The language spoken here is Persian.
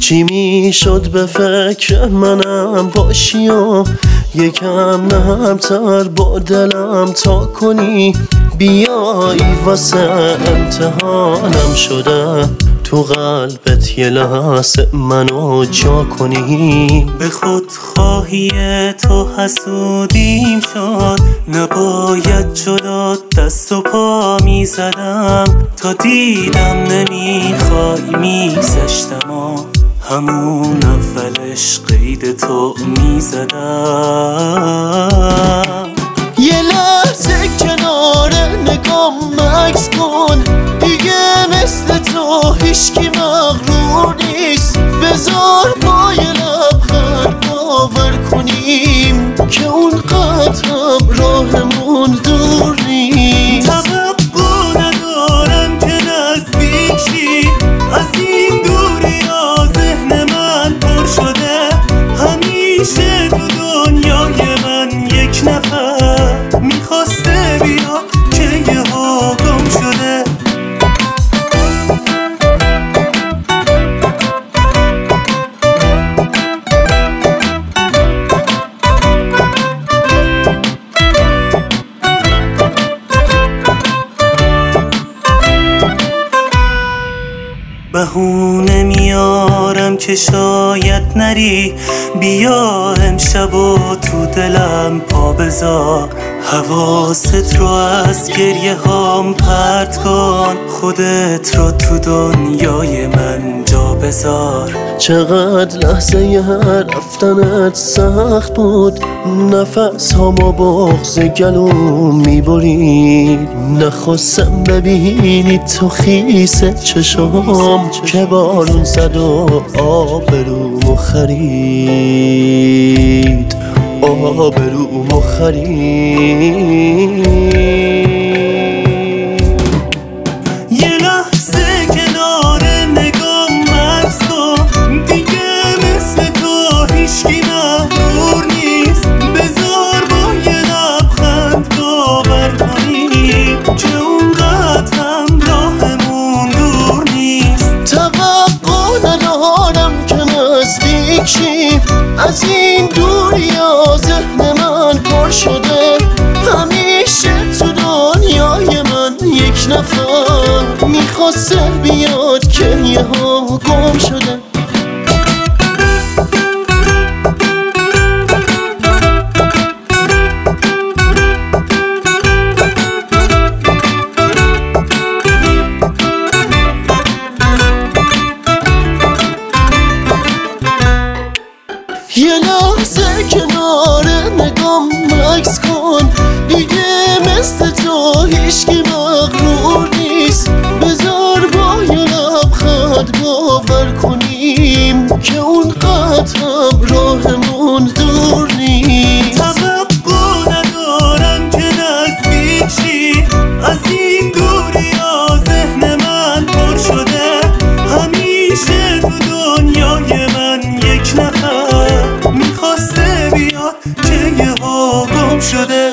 چی میشد به فکر منم باشی و یکم نرمتر با دلم تا کنی بیایی واسه امتحانم شده تو قلبت یه لحظه منو جا کنی. به خودخواهی تو حسودیم شد، نباید جلوت دست و پا میزدم تا دیدم نمیخوای میزشتم و همون اولش قید تو میزدم. یه لحظه کنار نگام مکس کن، دیگه مثل تو هیچکی مغرور نیست. بذار با یه لبخند باور کنیم که اون قدرم راهمون دور نیست. توقع ندارم که نزدیک شی، از این دوری ها ذهن من پر شده. همیشه تو دنیای من یک نفر میخواسته بیا که یه ها گم شده. بهونه میارم که شاید نری، بیا امشب و تو دلم پا بذار. حواست رو از گریه هام پرت کن، خودت رو تو دنیای من جا بذار. چقدر لحظه رفتنت سخت بود، نفس ها با بغض گلوم میبرید. نخواستم ببینی تو خیس چشام که بارون زد و آبرومو خرید، آبرومو خرید. یه لحظه کنار نگام مکس کن، دیگه مثل تو هیچکی مغرور نیست. بذار با یه لبخند باور کنیم که اونقدر هم راهمون دور نیست. توقع ندارم که نزدیک شیم، از این دوریا ذهن من پر شده. همیشه تو دنیای من یک نفر میخواسته بیاد که یه ها گم شده. یه لحظه کنار نگام مکس کن، دیگه مثل تو هیچکی مغرور نیست. بذار با یه لبخند باور کنیم که اون قدرم راهمون دور نیست. توقع ندارم که نزدیک شی، از این دوری ها ذهن من پر شده. همیشه تو دنیای من یک نفر میخواسته بیاد که یه ها گم شده.